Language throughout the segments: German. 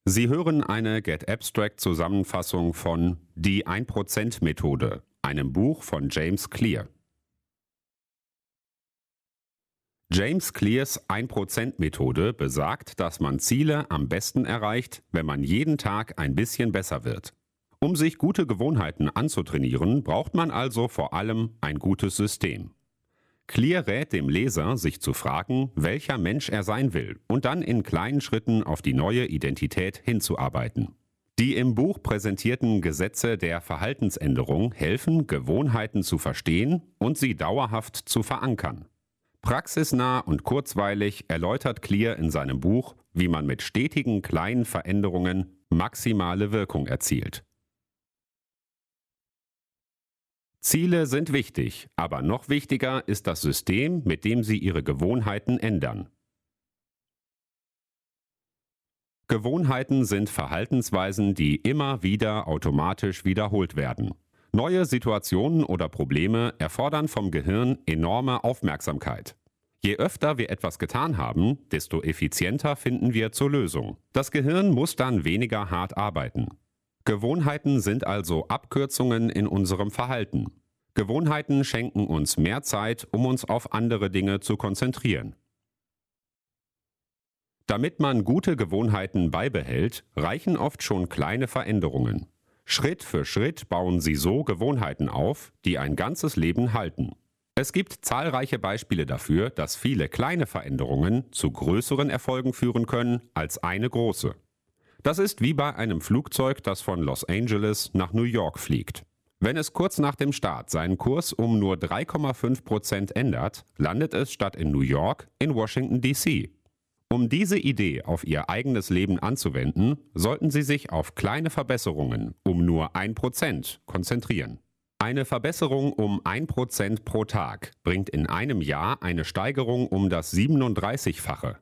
Sie hören eine Get Abstract Zusammenfassung von Die 1% Methode, einem Buch von James Clear. James Clears 1% Methode besagt, dass man Ziele am besten erreicht, wenn man jeden Tag ein bisschen besser wird. Um sich gute Gewohnheiten anzutrainieren, braucht man also vor allem ein gutes System. Clear rät dem Leser, sich zu fragen, welcher Mensch er sein will und dann in kleinen Schritten auf die neue Identität hinzuarbeiten. Die im Buch präsentierten Gesetze der Verhaltensänderung helfen, Gewohnheiten zu verstehen und sie dauerhaft zu verankern. Praxisnah und kurzweilig erläutert Clear in seinem Buch, wie man mit stetigen kleinen Veränderungen maximale Wirkung erzielt. Ziele sind wichtig, aber noch wichtiger ist das System, mit dem Sie Ihre Gewohnheiten ändern. Gewohnheiten sind Verhaltensweisen, die immer wieder automatisch wiederholt werden. Neue Situationen oder Probleme erfordern vom Gehirn enorme Aufmerksamkeit. Je öfter wir etwas getan haben, desto effizienter finden wir zur Lösung. Das Gehirn muss dann weniger hart arbeiten. Gewohnheiten sind also Abkürzungen in unserem Verhalten. Gewohnheiten schenken uns mehr Zeit, um uns auf andere Dinge zu konzentrieren. Damit man gute Gewohnheiten beibehält, reichen oft schon kleine Veränderungen. Schritt für Schritt bauen Sie so Gewohnheiten auf, die ein ganzes Leben halten. Es gibt zahlreiche Beispiele dafür, dass viele kleine Veränderungen zu größeren Erfolgen führen können als eine große. Das ist wie bei einem Flugzeug, das von Los Angeles nach New York fliegt. Wenn es kurz nach dem Start seinen Kurs um nur 3,5% ändert, landet es statt in New York in Washington, D.C. Um diese Idee auf Ihr eigenes Leben anzuwenden, sollten Sie sich auf kleine Verbesserungen um nur 1% konzentrieren. Eine Verbesserung um 1% pro Tag bringt in einem Jahr eine Steigerung um das 37-fache.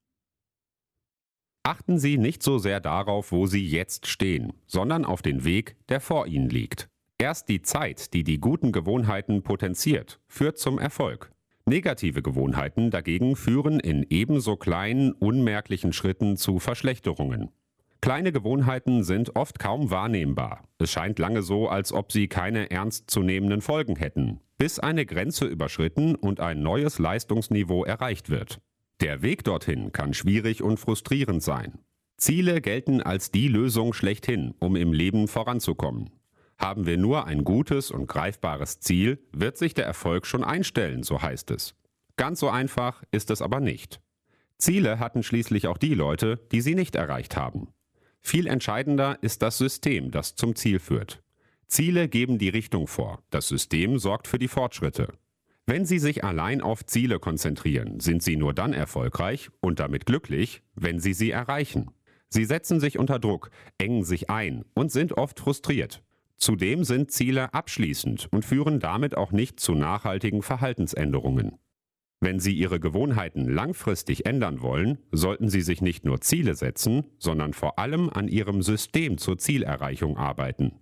Achten Sie nicht so sehr darauf, wo Sie jetzt stehen, sondern auf den Weg, der vor Ihnen liegt. Erst die Zeit, die die guten Gewohnheiten potenziert, führt zum Erfolg. Negative Gewohnheiten dagegen führen in ebenso kleinen, unmerklichen Schritten zu Verschlechterungen. Kleine Gewohnheiten sind oft kaum wahrnehmbar. Es scheint lange so, als ob sie keine ernstzunehmenden Folgen hätten, bis eine Grenze überschritten und ein neues Leistungsniveau erreicht wird. Der Weg dorthin kann schwierig und frustrierend sein. Ziele gelten als die Lösung schlechthin, um im Leben voranzukommen. Haben wir nur ein gutes und greifbares Ziel, wird sich der Erfolg schon einstellen, so heißt es. Ganz so einfach ist es aber nicht. Ziele hatten schließlich auch die Leute, die sie nicht erreicht haben. Viel entscheidender ist das System, das zum Ziel führt. Ziele geben die Richtung vor, das System sorgt für die Fortschritte. Wenn Sie sich allein auf Ziele konzentrieren, sind Sie nur dann erfolgreich und damit glücklich, wenn Sie sie erreichen. Sie setzen sich unter Druck, engen sich ein und sind oft frustriert. Zudem sind Ziele abschließend und führen damit auch nicht zu nachhaltigen Verhaltensänderungen. Wenn Sie Ihre Gewohnheiten langfristig ändern wollen, sollten Sie sich nicht nur Ziele setzen, sondern vor allem an Ihrem System zur Zielerreichung arbeiten.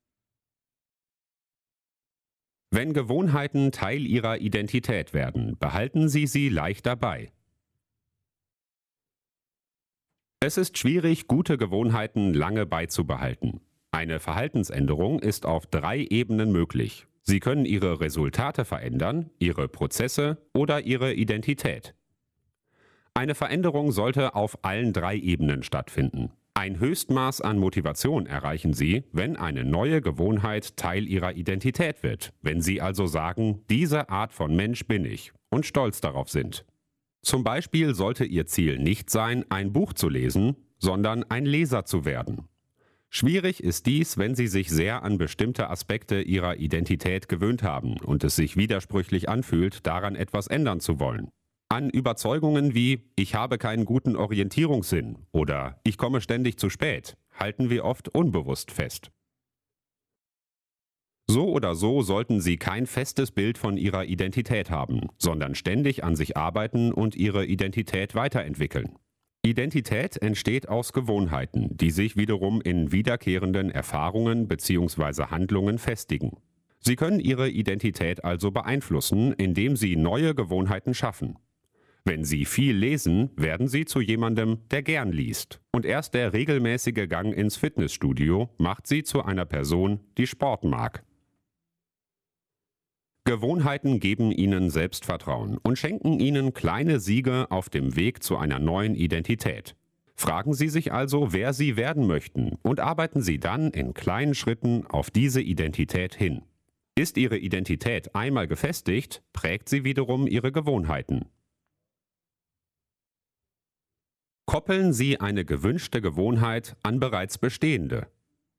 Wenn Gewohnheiten Teil Ihrer Identität werden, behalten Sie sie leichter bei. Es ist schwierig, gute Gewohnheiten lange beizubehalten. Eine Verhaltensänderung ist auf 3 Ebenen möglich. Sie können Ihre Resultate verändern, Ihre Prozesse oder Ihre Identität. Eine Veränderung sollte auf allen 3 Ebenen stattfinden. Ein Höchstmaß an Motivation erreichen Sie, wenn eine neue Gewohnheit Teil Ihrer Identität wird, wenn Sie also sagen, diese Art von Mensch bin ich und stolz darauf sind. Zum Beispiel sollte Ihr Ziel nicht sein, ein Buch zu lesen, sondern ein Leser zu werden. Schwierig ist dies, wenn Sie sich sehr an bestimmte Aspekte Ihrer Identität gewöhnt haben und es sich widersprüchlich anfühlt, daran etwas ändern zu wollen. An Überzeugungen wie „Ich habe keinen guten Orientierungssinn“ oder „Ich komme ständig zu spät“ halten wir oft unbewusst fest. So oder so sollten Sie kein festes Bild von Ihrer Identität haben, sondern ständig an sich arbeiten und Ihre Identität weiterentwickeln. Identität entsteht aus Gewohnheiten, die sich wiederum in wiederkehrenden Erfahrungen bzw. Handlungen festigen. Sie können Ihre Identität also beeinflussen, indem Sie neue Gewohnheiten schaffen. Wenn Sie viel lesen, werden Sie zu jemandem, der gern liest. Und erst der regelmäßige Gang ins Fitnessstudio macht Sie zu einer Person, die Sport mag. Gewohnheiten geben Ihnen Selbstvertrauen und schenken Ihnen kleine Siege auf dem Weg zu einer neuen Identität. Fragen Sie sich also, wer Sie werden möchten und arbeiten Sie dann in kleinen Schritten auf diese Identität hin. Ist Ihre Identität einmal gefestigt, prägt sie wiederum Ihre Gewohnheiten. Koppeln Sie eine gewünschte Gewohnheit an bereits bestehende.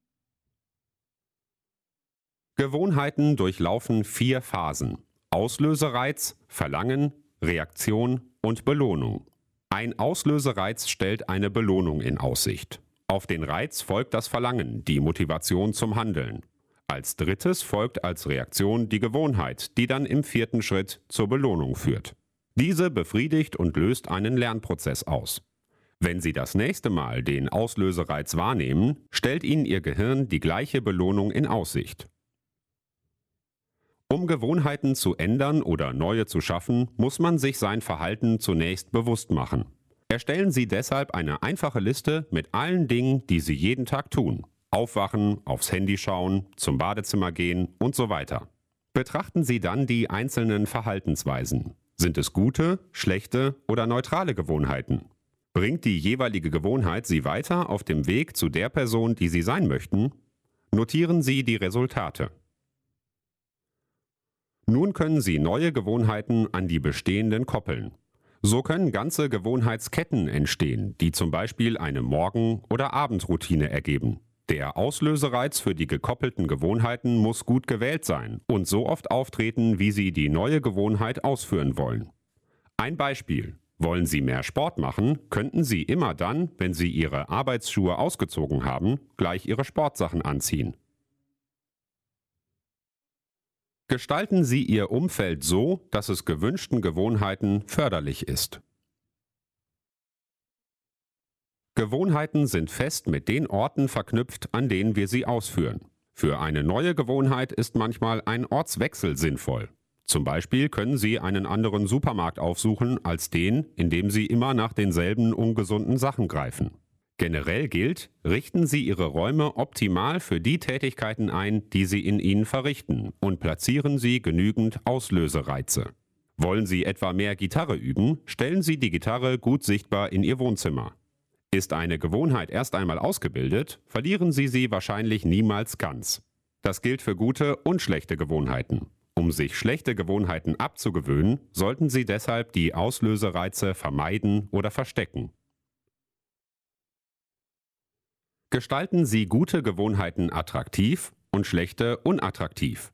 Gewohnheiten durchlaufen 4 Phasen: Auslösereiz, Verlangen, Reaktion und Belohnung. Ein Auslösereiz stellt eine Belohnung in Aussicht. Auf den Reiz folgt das Verlangen, die Motivation zum Handeln. Als drittes folgt als Reaktion die Gewohnheit, die dann im 4. Schritt zur Belohnung führt. Diese befriedigt und löst einen Lernprozess aus. Wenn Sie das nächste Mal den Auslösereiz wahrnehmen, stellt Ihnen Ihr Gehirn die gleiche Belohnung in Aussicht. Um Gewohnheiten zu ändern oder neue zu schaffen, muss man sich sein Verhalten zunächst bewusst machen. Erstellen Sie deshalb eine einfache Liste mit allen Dingen, die Sie jeden Tag tun. Aufwachen, aufs Handy schauen, zum Badezimmer gehen und so weiter. Betrachten Sie dann die einzelnen Verhaltensweisen. Sind es gute, schlechte oder neutrale Gewohnheiten? Bringt die jeweilige Gewohnheit Sie weiter auf dem Weg zu der Person, die Sie sein möchten? Notieren Sie die Resultate. Nun können Sie neue Gewohnheiten an die bestehenden koppeln. So können ganze Gewohnheitsketten entstehen, die zum Beispiel eine Morgen- oder Abendroutine ergeben. Der Auslösereiz für die gekoppelten Gewohnheiten muss gut gewählt sein und so oft auftreten, wie Sie die neue Gewohnheit ausführen wollen. Ein Beispiel: Wollen Sie mehr Sport machen, könnten Sie immer dann, wenn Sie Ihre Arbeitsschuhe ausgezogen haben, gleich Ihre Sportsachen anziehen. Gestalten Sie Ihr Umfeld so, dass es gewünschten Gewohnheiten förderlich ist. Gewohnheiten sind fest mit den Orten verknüpft, an denen wir sie ausführen. Für eine neue Gewohnheit ist manchmal ein Ortswechsel sinnvoll. Zum Beispiel können Sie einen anderen Supermarkt aufsuchen als den, in dem Sie immer nach denselben ungesunden Sachen greifen. Generell gilt, richten Sie Ihre Räume optimal für die Tätigkeiten ein, die Sie in ihnen verrichten, und platzieren Sie genügend Auslösereize. Wollen Sie etwa mehr Gitarre üben, stellen Sie die Gitarre gut sichtbar in Ihr Wohnzimmer. Ist eine Gewohnheit erst einmal ausgebildet, verlieren Sie sie wahrscheinlich niemals ganz. Das gilt für gute und schlechte Gewohnheiten. Um sich schlechte Gewohnheiten abzugewöhnen, sollten Sie deshalb die Auslösereize vermeiden oder verstecken. Gestalten Sie gute Gewohnheiten attraktiv und schlechte unattraktiv.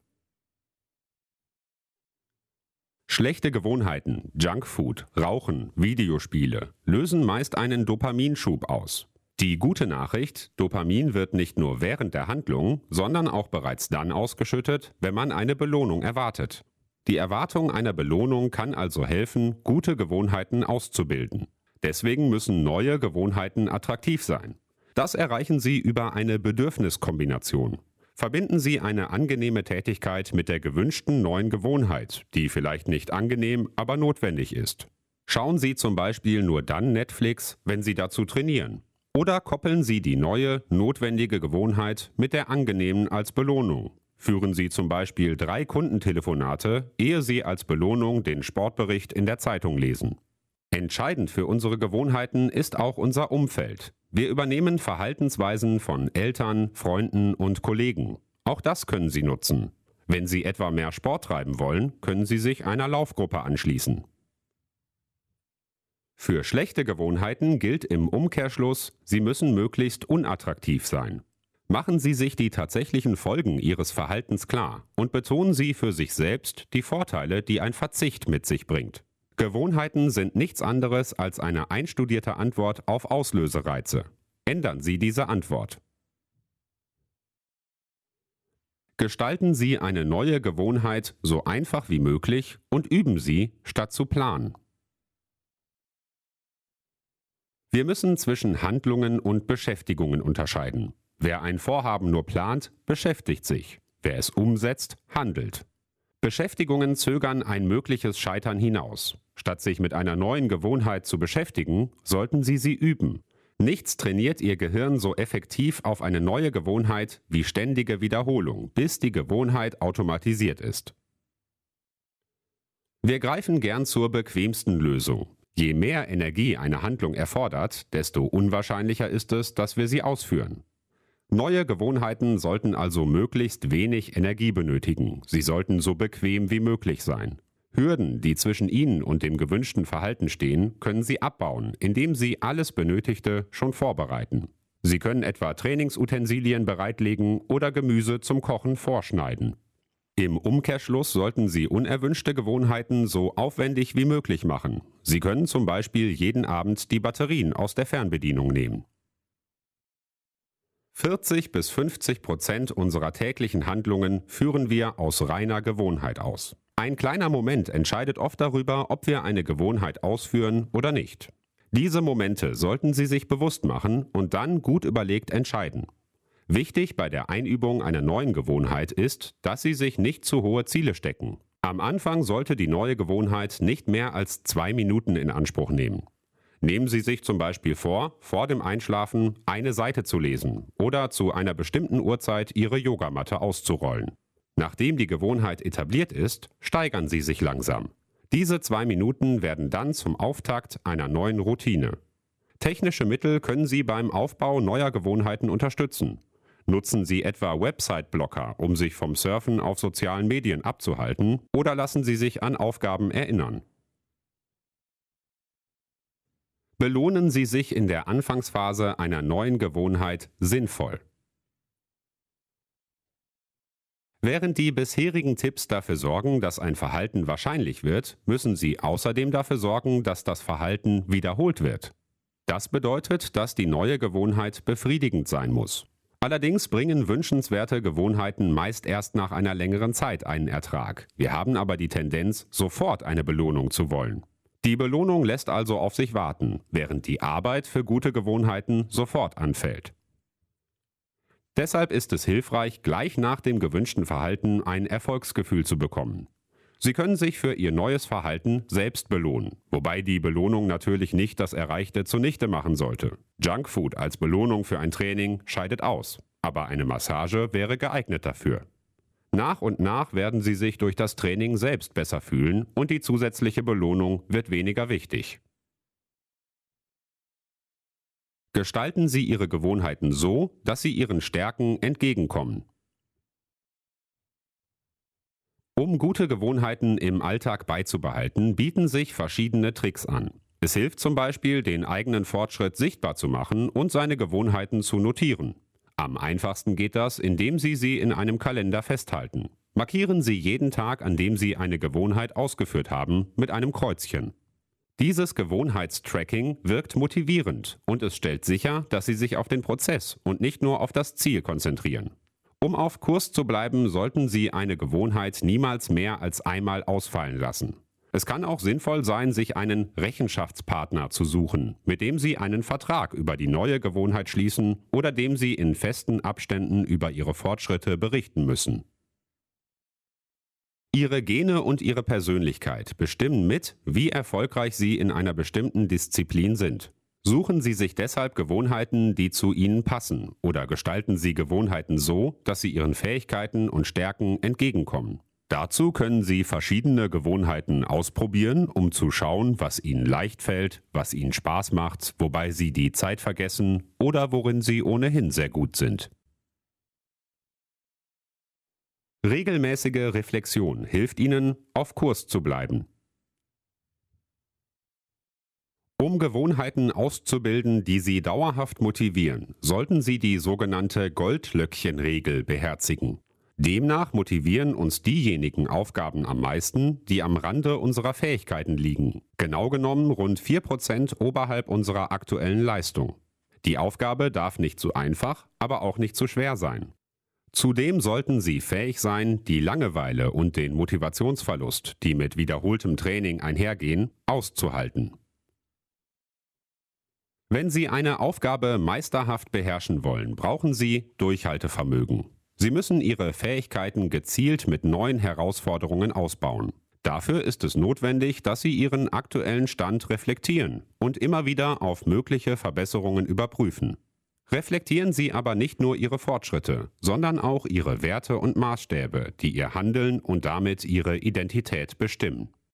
Schlechte Gewohnheiten, Junkfood, Rauchen, Videospiele lösen meist einen Dopaminschub aus. Die gute Nachricht: Dopamin wird nicht nur während der Handlung, sondern auch bereits dann ausgeschüttet, wenn man eine Belohnung erwartet. Die Erwartung einer Belohnung kann also helfen, gute Gewohnheiten auszubilden. Deswegen müssen neue Gewohnheiten attraktiv sein. Das erreichen Sie über eine Bedürfniskombination. Verbinden Sie eine angenehme Tätigkeit mit der gewünschten neuen Gewohnheit, die vielleicht nicht angenehm, aber notwendig ist. Schauen Sie zum Beispiel nur dann Netflix, wenn Sie dazu trainieren. Oder koppeln Sie die neue, notwendige Gewohnheit mit der angenehmen als Belohnung. Führen Sie zum Beispiel 3 Kundentelefonate, ehe Sie als Belohnung den Sportbericht in der Zeitung lesen. Entscheidend für unsere Gewohnheiten ist auch unser Umfeld. Wir übernehmen Verhaltensweisen von Eltern, Freunden und Kollegen. Auch das können Sie nutzen. Wenn Sie etwa mehr Sport treiben wollen, können Sie sich einer Laufgruppe anschließen. Für schlechte Gewohnheiten gilt im Umkehrschluss, sie müssen möglichst unattraktiv sein. Machen Sie sich die tatsächlichen Folgen Ihres Verhaltens klar und betonen Sie für sich selbst die Vorteile, die ein Verzicht mit sich bringt. Gewohnheiten sind nichts anderes als eine einstudierte Antwort auf Auslösereize. Ändern Sie diese Antwort. Gestalten Sie eine neue Gewohnheit so einfach wie möglich und üben Sie, statt zu planen. Wir müssen zwischen Handlungen und Beschäftigungen unterscheiden. Wer ein Vorhaben nur plant, beschäftigt sich. Wer es umsetzt, handelt. Beschäftigungen zögern ein mögliches Scheitern hinaus. Statt sich mit einer neuen Gewohnheit zu beschäftigen, sollten Sie sie üben. Nichts trainiert Ihr Gehirn so effektiv auf eine neue Gewohnheit wie ständige Wiederholung, bis die Gewohnheit automatisiert ist. Wir greifen gern zur bequemsten Lösung. Je mehr Energie eine Handlung erfordert, desto unwahrscheinlicher ist es, dass wir sie ausführen. Neue Gewohnheiten sollten also möglichst wenig Energie benötigen. Sie sollten so bequem wie möglich sein. Hürden, die zwischen Ihnen und dem gewünschten Verhalten stehen, können Sie abbauen, indem Sie alles Benötigte schon vorbereiten. Sie können etwa Trainingsutensilien bereitlegen oder Gemüse zum Kochen vorschneiden. Im Umkehrschluss sollten Sie unerwünschte Gewohnheiten so aufwendig wie möglich machen. Sie können zum Beispiel jeden Abend die Batterien aus der Fernbedienung nehmen. 40–50% unserer täglichen Handlungen führen wir aus reiner Gewohnheit aus. Ein kleiner Moment entscheidet oft darüber, ob wir eine Gewohnheit ausführen oder nicht. Diese Momente sollten Sie sich bewusst machen und dann gut überlegt entscheiden. Wichtig bei der Einübung einer neuen Gewohnheit ist, dass Sie sich nicht zu hohe Ziele stecken. Am Anfang sollte die neue Gewohnheit nicht mehr als 2 Minuten in Anspruch nehmen. Nehmen Sie sich zum Beispiel vor dem Einschlafen eine Seite zu lesen oder zu einer bestimmten Uhrzeit Ihre Yogamatte auszurollen. Nachdem die Gewohnheit etabliert ist, steigern Sie sich langsam. Diese 2 Minuten werden dann zum Auftakt einer neuen Routine. Technische Mittel können Sie beim Aufbau neuer Gewohnheiten unterstützen. Nutzen Sie etwa Website-Blocker, um sich vom Surfen auf sozialen Medien abzuhalten, oder lassen Sie sich an Aufgaben erinnern. Belohnen Sie sich in der Anfangsphase einer neuen Gewohnheit sinnvoll. Während die bisherigen Tipps dafür sorgen, dass ein Verhalten wahrscheinlich wird, müssen Sie außerdem dafür sorgen, dass das Verhalten wiederholt wird. Das bedeutet, dass die neue Gewohnheit befriedigend sein muss. Allerdings bringen wünschenswerte Gewohnheiten meist erst nach einer längeren Zeit einen Ertrag. Wir haben aber die Tendenz, sofort eine Belohnung zu wollen. Die Belohnung lässt also auf sich warten, während die Arbeit für gute Gewohnheiten sofort anfällt. Deshalb ist es hilfreich, gleich nach dem gewünschten Verhalten ein Erfolgsgefühl zu bekommen. Sie können sich für Ihr neues Verhalten selbst belohnen, wobei die Belohnung natürlich nicht das Erreichte zunichte machen sollte. Junkfood als Belohnung für ein Training scheidet aus, aber eine Massage wäre geeignet dafür. Nach und nach werden Sie sich durch das Training selbst besser fühlen und die zusätzliche Belohnung wird weniger wichtig. Gestalten Sie Ihre Gewohnheiten so, dass sie Ihren Stärken entgegenkommen. Um gute Gewohnheiten im Alltag beizubehalten, bieten sich verschiedene Tricks an. Es hilft zum Beispiel, den eigenen Fortschritt sichtbar zu machen und seine Gewohnheiten zu notieren. Am einfachsten geht das, indem Sie sie in einem Kalender festhalten. Markieren Sie jeden Tag, an dem Sie eine Gewohnheit ausgeführt haben, mit einem Kreuzchen. Dieses Gewohnheitstracking wirkt motivierend und es stellt sicher, dass Sie sich auf den Prozess und nicht nur auf das Ziel konzentrieren. Um auf Kurs zu bleiben, sollten Sie eine Gewohnheit niemals mehr als einmal ausfallen lassen. Es kann auch sinnvoll sein, sich einen Rechenschaftspartner zu suchen, mit dem Sie einen Vertrag über die neue Gewohnheit schließen oder dem Sie in festen Abständen über Ihre Fortschritte berichten müssen. Ihre Gene und Ihre Persönlichkeit bestimmen mit, wie erfolgreich Sie in einer bestimmten Disziplin sind. Suchen Sie sich deshalb Gewohnheiten, die zu Ihnen passen, oder gestalten Sie Gewohnheiten so, dass sie Ihren Fähigkeiten und Stärken entgegenkommen. Dazu können Sie verschiedene Gewohnheiten ausprobieren, um zu schauen, was Ihnen leicht fällt, was Ihnen Spaß macht, wobei Sie die Zeit vergessen oder worin Sie ohnehin sehr gut sind. Regelmäßige Reflexion hilft Ihnen, auf Kurs zu bleiben. Um Gewohnheiten auszubilden, die Sie dauerhaft motivieren, sollten Sie die sogenannte Goldlöckchen-Regel beherzigen. Demnach motivieren uns diejenigen Aufgaben am meisten, die am Rande unserer Fähigkeiten liegen. Genau genommen rund 4% oberhalb unserer aktuellen Leistung. Die Aufgabe darf nicht zu einfach, aber auch nicht zu schwer sein. Zudem sollten Sie fähig sein, die Langeweile und den Motivationsverlust, die mit wiederholtem Training einhergehen, auszuhalten. Wenn Sie eine Aufgabe meisterhaft beherrschen wollen, brauchen Sie Durchhaltevermögen. Sie müssen Ihre Fähigkeiten gezielt mit neuen Herausforderungen ausbauen. Dafür ist es notwendig, dass Sie Ihren aktuellen Stand reflektieren und immer wieder auf mögliche Verbesserungen überprüfen. Reflektieren Sie aber nicht nur Ihre Fortschritte, sondern auch Ihre Werte und Maßstäbe, die Ihr Handeln und damit Ihre Identität bestimmen.